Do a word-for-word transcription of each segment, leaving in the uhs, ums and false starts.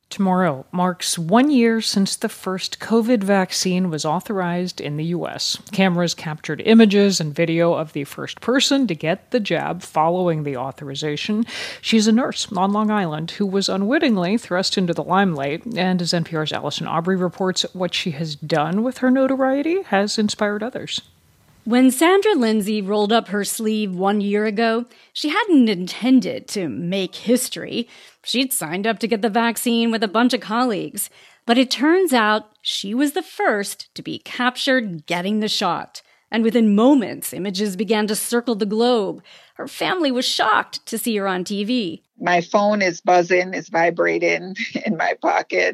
Tomorrow marks one year since the first COVID vaccine was authorized in the U S. Cameras captured images and video of the first person to get the jab following the authorization. She's a nurse on Long Island who was unwittingly thrust into the limelight, and as N P R's Allison Aubrey reports, what she has done with her notoriety has inspired others. When Sandra Lindsay rolled up her sleeve one year ago, she hadn't intended to make history. She'd signed up to get the vaccine with a bunch of colleagues. But it turns out she was the first to be captured getting the shot. And within moments, images began to circle the globe. Her family was shocked to see her on T V. My phone is buzzing, it's vibrating in my pocket.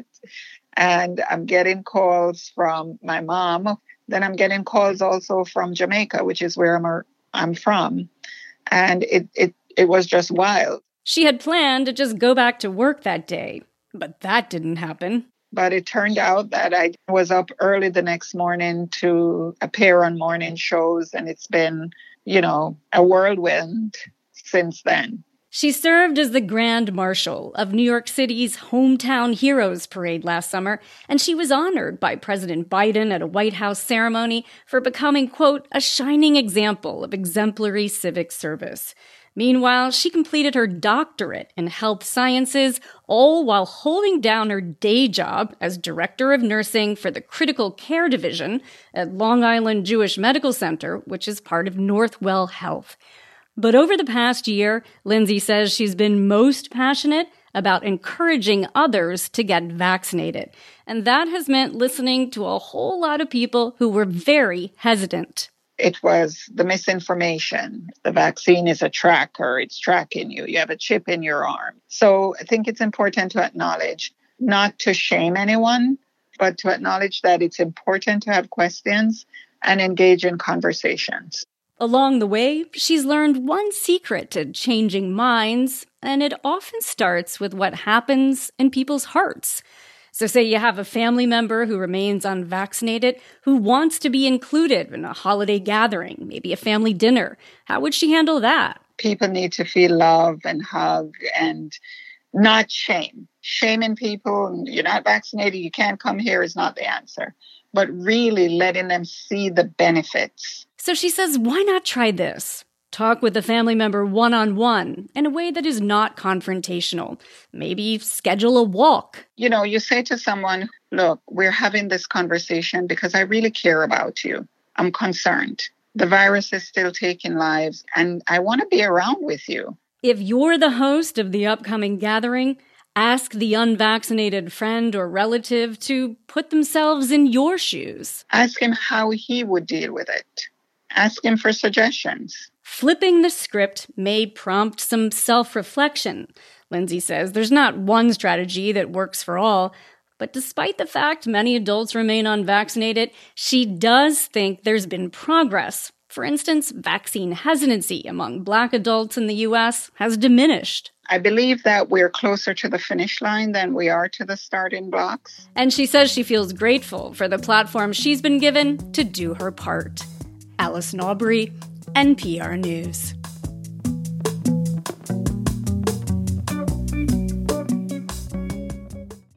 And I'm getting calls from my mom. Then I'm getting calls also from Jamaica, which is where I'm, I'm from. And it, it, it was just wild. She had planned to just go back to work that day, but that didn't happen. But it turned out that I was up early the next morning to appear on morning shows, and it's been, you know, a whirlwind since then. She served as the Grand Marshal of New York City's Hometown Heroes Parade last summer, and she was honored by President Biden at a White House ceremony for becoming, quote, a shining example of exemplary civic service. Meanwhile, she completed her doctorate in health sciences, all while holding down her day job as director of nursing for the Critical Care Division at Long Island Jewish Medical Center, which is part of Northwell Health. But over the past year, Lindsay says she's been most passionate about encouraging others to get vaccinated. And that has meant listening to a whole lot of people who were very hesitant. It was the misinformation. The vaccine is a tracker. It's tracking you. You have a chip in your arm. So I think it's important to acknowledge, not to shame anyone, but to acknowledge that it's important to have questions and engage in conversations. Along the way, she's learned one secret to changing minds, and it often starts with what happens in people's hearts. So say you have a family member who remains unvaccinated, who wants to be included in a holiday gathering, maybe a family dinner. How would she handle that? People need to feel love and hug and not shame. Shaming people, you're not vaccinated, you can't come here is not the answer. But really letting them see the benefits. So she says, why not try this? Talk with the family member one-on-one in a way that is not confrontational. Maybe schedule a walk. You know, you say to someone, look, we're having this conversation because I really care about you. I'm concerned. The virus is still taking lives, and I want to be around with you. If you're the host of the upcoming gathering, ask the unvaccinated friend or relative to put themselves in your shoes. Ask him how he would deal with it. Ask him for suggestions. Flipping the script may prompt some self-reflection. Lindsay says there's not one strategy that works for all, but despite the fact many adults remain unvaccinated, she does think there's been progress. For instance, vaccine hesitancy among Black adults in the U S has diminished. I believe that we're closer to the finish line than we are to the starting blocks. And she says she feels grateful for the platform she's been given to do her part. Allison Aubrey, N P R News.